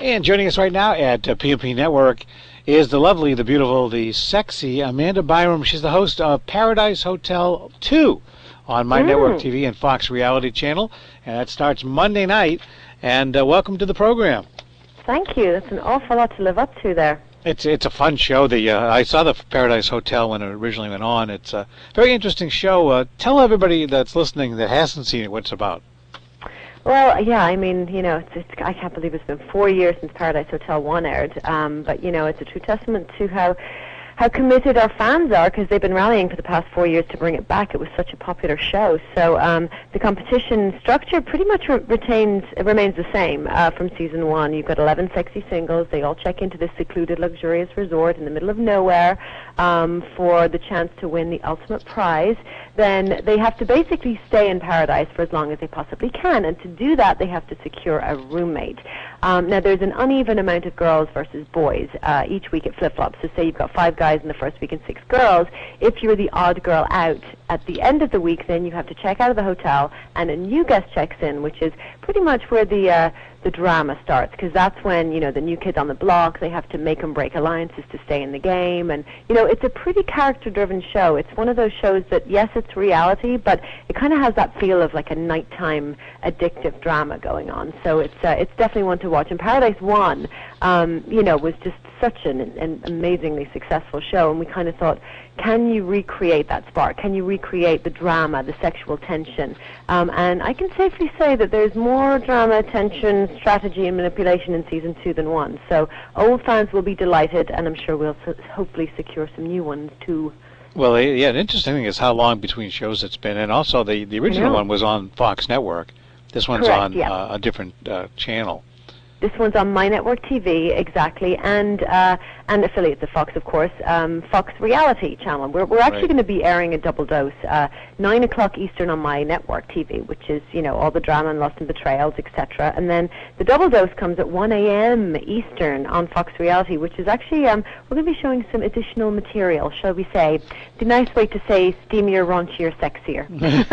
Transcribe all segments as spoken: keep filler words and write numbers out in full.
And joining us right now at uh, P M P Network is the lovely, the beautiful, the sexy Amanda Byram. She's the host of Paradise Hotel two on My mm. Network T V and Fox Reality Channel, and that starts Monday night. And uh, welcome to the program. Thank you. That's an awful lot to live up to there. It's it's a fun show. The uh, I saw the Paradise Hotel when it originally went on. It's a very interesting show. Uh, tell everybody that's listening that hasn't seen it what it's about. Well, yeah, I mean, you know, it's, it's, I can't believe it's been four years since Paradise Hotel one aired, um, but, you know, it's a true testament to how how committed our fans are, because they've been rallying for the past four years to bring it back. It was such a popular show. So um, the competition structure pretty much re retains, it remains the same uh, from season one. You've got eleven sexy singles. They all check into this secluded, luxurious resort in the middle of nowhere um, for the chance to win the ultimate prize. Then they have to basically stay in paradise for as long as they possibly can, and to do that they have to secure a roommate. Um, now there's an uneven amount of girls versus boys. Uh, each week it flip-flops. So say you've got five guys in the first week and six girls. If you're the odd girl out at the end of the week, then you have to check out of the hotel and a new guest checks in, which is pretty much where the uh, the drama starts, because that's when, you know, the new kids on the block, they have to make and break alliances to stay in the game. And, you know, it's a pretty character-driven show. It's one of those shows that, yes, it's reality, but it kind of has that feel of like a nighttime addictive drama going on. So it's uh, it's definitely one to watch. And Paradise one, um, you know, was just such an, an amazingly successful show, and we kind of thought, can you recreate that spark? Can you recreate the drama, the sexual tension? Um, and I can safely say that there's more drama, tension, strategy, and manipulation in season two than one. So old fans will be delighted, and I'm sure we'll so hopefully secure some new ones too. Well, yeah, an interesting thing is how long between shows it's been, and also the the original one was on Fox Network. This one's Correct, on yeah. uh, a different uh, channel. This one's on My Network T V, exactly, and uh, and affiliates of Fox, of course, um, Fox Reality Channel. We're, we're actually Right. going to be airing a double dose, uh, nine o'clock Eastern on My Network T V, which is, you know, all the drama and lust and betrayals, et cetera. And then the double dose comes at one A M Eastern on Fox Reality, which is actually, um, we're going to be showing some additional material, shall we say. The nice way to say steamier, raunchier, sexier.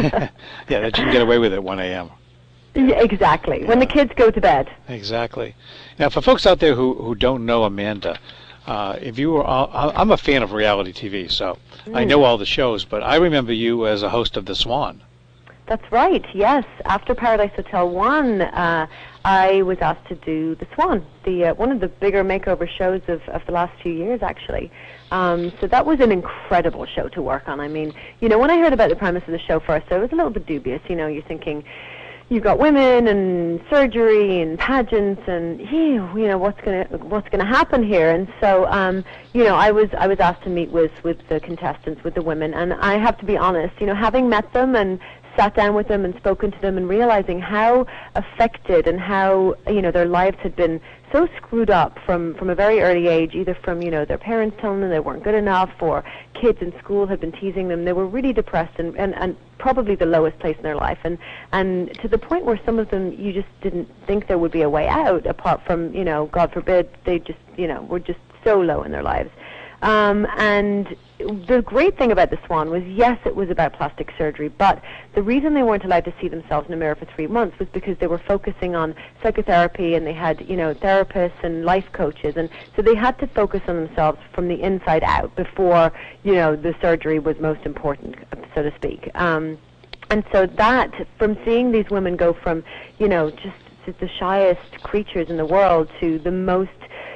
Yeah, that you can get away with at one A M Yeah, exactly, Yeah. when the kids go to bed. Exactly. Now, for folks out there who, who don't know Amanda, uh, if you were, all, I'm a fan of reality T V, so mm. I know all the shows, but I remember you as a host of The Swan. That's right, yes. After Paradise Hotel one, uh, I was asked to do The Swan, the uh, one of the bigger makeover shows of, of the last few years, actually. Um, so that was an incredible show to work on. I mean, you know, when I heard about the premise of the show first, I was a little bit dubious. You know, you're thinking, you've got women and surgery and pageants, and ew, you know, what's gonna what's gonna happen here? And so, um, you know, I was I was asked to meet with with the contestants, with the women, and I have to be honest, you know, having met them and sat down with them and spoken to them and realizing how affected and how, you know, their lives had been so screwed up from from a very early age, either from, you know, their parents telling them they weren't good enough, or kids in school had been teasing them. They were really depressed and, and, and probably the lowest place in their life, and and to the point where some of them, you just didn't think there would be a way out, apart from, you know, God forbid, they just, you know, were just so low in their lives. Um, and the great thing about The Swan was, yes, it was about plastic surgery, but the reason they weren't allowed to see themselves in a mirror for three months was because they were focusing on psychotherapy, and they had, you know, therapists and life coaches, and so they had to focus on themselves from the inside out before, you know, the surgery was most important, so to speak. Um, and so that, from seeing these women go from, you know, just the shyest creatures in the world to the most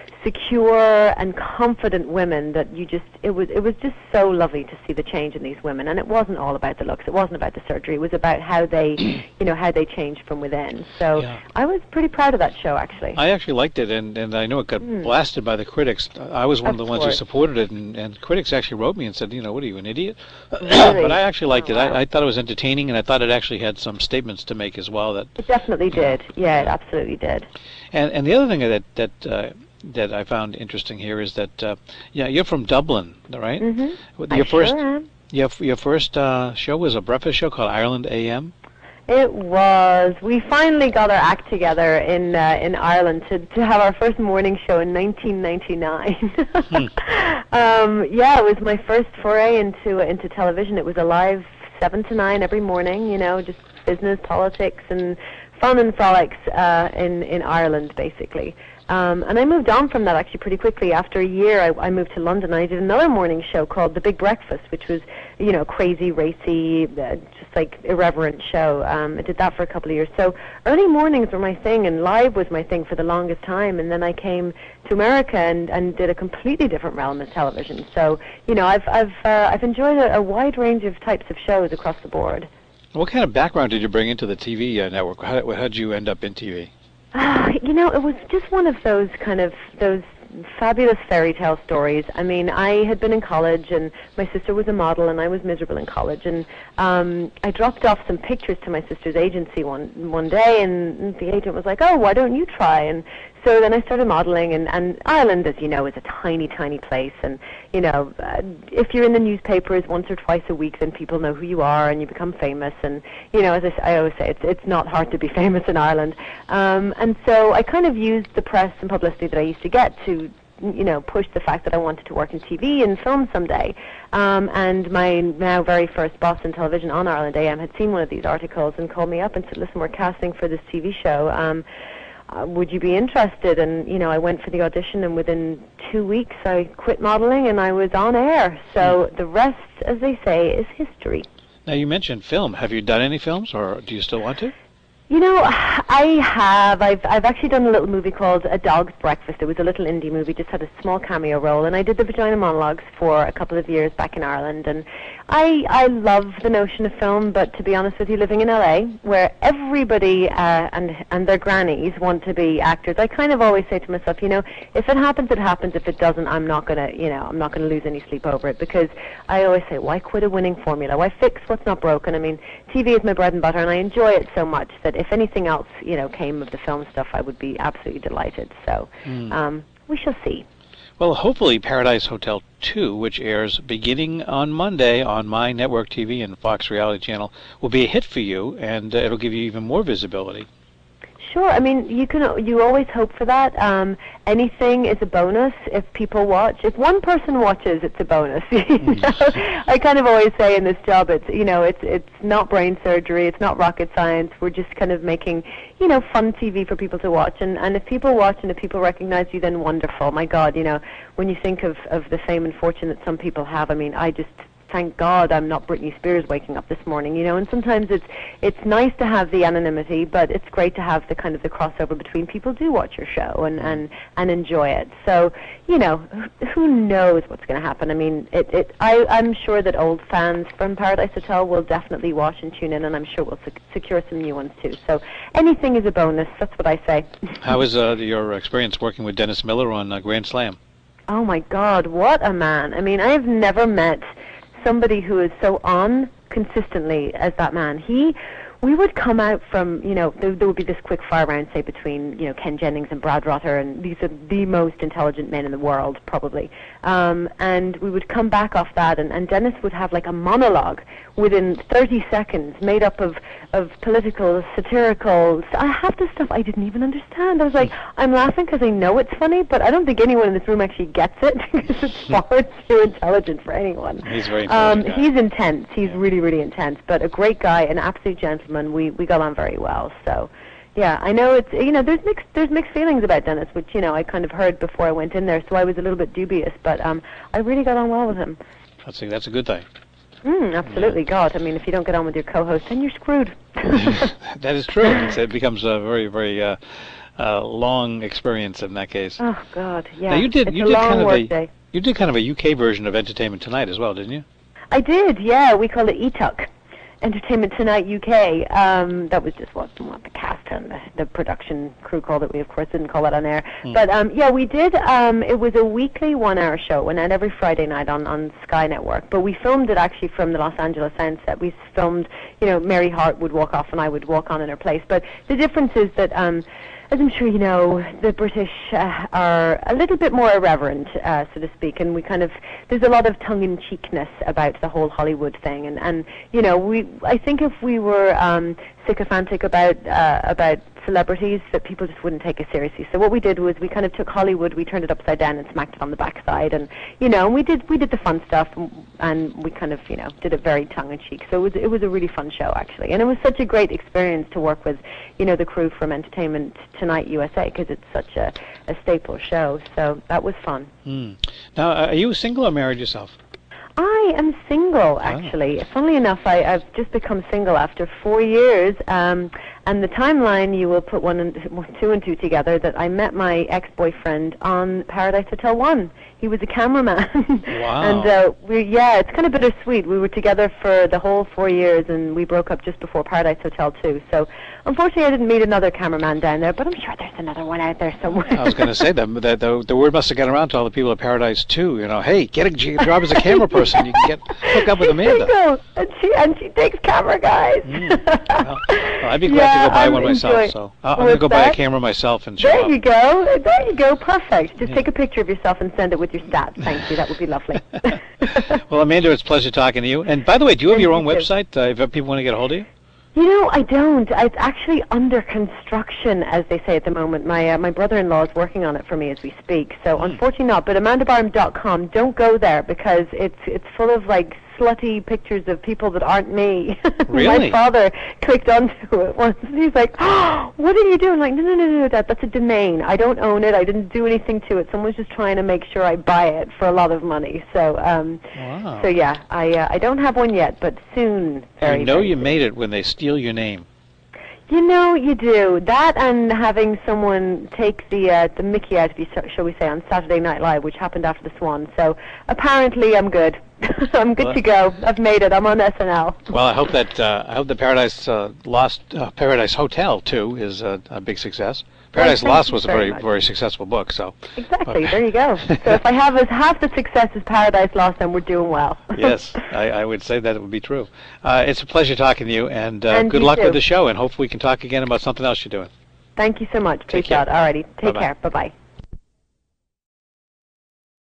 secure and confident women, that you just, it was it was just so lovely to see the change in these women. And it wasn't all about the looks, it wasn't about the surgery, it was about how they, you know, how they changed from within. So Yeah. I was pretty proud of that show, actually. I actually liked it, and, and I know it got Mm. blasted by the critics. I was one of, Of the ones who course. supported it, and, and critics actually wrote me and said, you know, what are you, an idiot? Really? But I actually liked Oh, it. wow. I, I thought it was entertaining, and I thought it actually had some statements to make as well. That It definitely did. Yeah, it absolutely did. And, and the other thing that that uh, that I found interesting here is that uh, yeah, you're from Dublin, right? Mm-hmm. Your I first sure am. your your first uh, show was a breakfast show called Ireland A M. It was. We finally got our act together in uh, in Ireland to to have our first morning show in nineteen ninety-nine. Hmm. um, yeah, it was my first foray into into television. It was a live seven to nine every morning. You know, just business, politics, and fun and frolics uh, in in Ireland, basically. Um, and I moved on from that actually pretty quickly. After a year, I, I moved to London. And I did another morning show called The Big Breakfast, which was, you know, crazy, racy, uh, just like irreverent show. Um, I did that for a couple of years. So early mornings were my thing, and live was my thing for the longest time. And then I came to America and, and did a completely different realm of television. So, you know, I've I've uh, I've enjoyed a, a wide range of types of shows across the board. What kind of background did you bring into the T V uh, network? How, how did you end up in T V? Uh, you know, it was just one of those kind of those fabulous fairy tale stories. I mean, I had been in college, and my sister was a model, and I was miserable in college. And um, I dropped off some pictures to my sister's agency one one day, and the agent was like, "Oh, why don't you try?" And so then I started modeling, and, and Ireland, as you know, is a tiny, tiny place. And, you know, uh, if you're in the newspapers once or twice a week, then people know who you are, and you become famous. And, you know, as I, I always say, it's, it's not hard to be famous in Ireland. Um, and so I kind of used the press and publicity that I used to get to, you know, push the fact that I wanted to work in T V and film someday. Um, and my now very first boss in television on Ireland A M had seen one of these articles and called me up and said, "Listen, we're casting for this T V show. Um, Uh, would you be interested?" And, you know, I went for the audition, and within two weeks I quit modeling and I was on air. So the rest, as they say, is history. Now, you mentioned film. Have you done any films, or do you still want to? You know, I have. I've I've actually done a little movie called A Dog's Breakfast. It was a little indie movie, just had a small cameo role, and I did the Vagina Monologues for a couple of years back in Ireland. And I I love the notion of film, but to be honest with you, living in L A, where everybody uh, and and their grannies want to be actors, I kind of always say to myself, you know, if it happens, it happens. If it doesn't, I'm not gonna, you know, I'm not gonna lose any sleep over it, because I always say, why quit a winning formula? Why fix what's not broken? I mean, T V is my bread and butter, and I enjoy it so much that if anything else, you know, came of the film stuff, I would be absolutely delighted. So mm. um, we shall see. Well, hopefully Paradise Hotel two, which airs beginning on Monday on My Network T V and Fox Reality Channel, will be a hit for you, and uh, it'll give you even more visibility. Sure. I mean, you can. You always hope for that. Um, anything is a bonus if people watch. If one person watches, it's a bonus. You know? I kind of always say in this job, it's you know, it's it's not brain surgery. It's not rocket science. We're just kind of making, you know, fun T V for people to watch. And and if people watch and if people recognize you, then wonderful. My God, you know, when you think of of the fame and fortune that some people have, I mean, I just. Thank God I'm not Britney Spears waking up this morning, you know, and sometimes it's it's nice to have the anonymity, but it's great to have the kind of the crossover between people do watch your show and, and, and enjoy it. So, you know, who knows what's going to happen. I mean, it, it I, I'm sure that old fans from Paradise Hotel will definitely watch and tune in, and I'm sure we'll sec- secure some new ones too. So anything is a bonus, that's what I say. How was uh, your experience working with Dennis Miller on uh, Grand Slam? Oh my God, what a man. I mean, I have never met somebody who is so on consistently as that man. He, we would come out from, you know, there, there would be this quick fire round, say, between, you know, Ken Jennings and Brad Rutter, and these are the most intelligent men in the world, probably. Um, and we would come back off that, and, and Dennis would have like a monologue within thirty seconds made up of, of political, satirical, I have this stuff I didn't even understand. I was like, I'm laughing because I know it's funny, but I don't think anyone in this room actually gets it, because it's far too intelligent for anyone. He's very um, intelligent. He's intense. He's yeah. really, really intense, but a great guy, an absolute gentleman. We we got on very well. So, yeah, I know it's, you know, there's mixed there's mixed feelings about Dennis, which, you know, I kind of heard before I went in there, so I was a little bit dubious, but um, I really got on well with him. That's a, that's a good thing. Mm, absolutely, yeah. God. I mean, if you don't get on with your co-host, then you're screwed. That is true. It's, it becomes a very, very uh, uh, long experience in that case. Oh God, yeah. Now you did it's you a did long kind of work a day. you did kind of a U K version of Entertainment Tonight as well, didn't you? I did, yeah. We called it E T U C. Entertainment Tonight U K. Um, that was just what, what the cast and the, the production crew called it. We, of course, didn't call it on air. Mm. But, um, yeah, we did. Um, it was a weekly one-hour show. It went out every Friday night on, on Sky Network. But we filmed it actually from the Los Angeles Soundset. We filmed, you know, Mary Hart would walk off and I would walk on in her place. But the difference is that... Um, as I'm sure you know, the British uh, are a little bit more irreverent, uh, so to speak, and we kind of, there's a lot of tongue-in-cheekness about the whole Hollywood thing, and, and you know, we, I think if we were um, sycophantic about, uh, about celebrities, that people just wouldn't take us seriously. So what we did was we kind of took Hollywood, we turned it upside down and smacked it on the backside, and, you know, and we did, we did the fun stuff, and, and we kind of, you know, did it very tongue-in-cheek. So it was, it was a really fun show, actually, and it was such a great experience to work with, you know, the crew from Entertainment Tonight U S A, because it's such a, a staple show. So that was fun. Mm. Now, uh, are you single or married yourself? I am single, actually. Oh. Funnily enough, I, I've just become single after four years. Um, and the timeline, you will put one and two and two together, that I met my ex-boyfriend on Paradise Hotel one. He was a cameraman. Wow. And uh, we, yeah, it's kind of bittersweet. We were together for the whole four years, and we broke up just before Paradise Hotel two. So, unfortunately, I didn't meet another cameraman down there, but I'm sure there's another one out there somewhere. I was going to say that the, the the word must have gotten around to all the people at Paradise two. You know, hey, get a job as a camera person. You can get hook up with Amanda. Single, and she and she takes camera guys. Mm. Well, well, I'd be glad yeah, to go buy I'm one myself. enjoy- So uh, I'm going to go that? buy a camera myself and show There up. you go. There you go. Perfect. Just Yeah. take a picture of yourself and send it with your stats. Thank you. That would be lovely. Well, Amanda, it's a pleasure talking to you. And by the way, do you have Thank your you own too. website uh, if people want to get a hold of you? You know, I don't. It's actually under construction, as they say at the moment. My uh, my brother-in-law is working on it for me as we speak. So Mm. unfortunately not. But amanda barham dot com, don't go there because it's it's full of like slutty pictures of people that aren't me. Really? My father clicked onto it once and he's like, "Oh, what are you doing?" Like, no, no, no, no, that that's a domain. I don't own it. I didn't do anything to it. Someone's just trying to make sure I buy it for a lot of money. So um, Wow. so yeah, I uh, I don't have one yet, but soon. Very, You know very you soon. made it when they steal your name. You know, you do. That and having someone take the uh, the mickey out of you, so- shall we say, on Saturday Night Live, which happened after the Swan. So apparently I'm good. I'm good Well- to go. I've made it. I'm on S N L. Well, I hope that uh, I hope the Paradise uh, Lost uh, Paradise Hotel too is uh, a big success. Paradise thank Lost you was a very very much. very successful book. So Exactly. There you go. So if I have as half the success as Paradise Lost, then we're doing well. yes, I, I would say that it would be true. Uh, it's a pleasure talking to you, and, uh, And good you luck too. with the show. And hopefully we can talk again about something else you're doing. Thank you so much. Take Peace care. out. Alrighty. Take Bye-bye. care. Bye bye.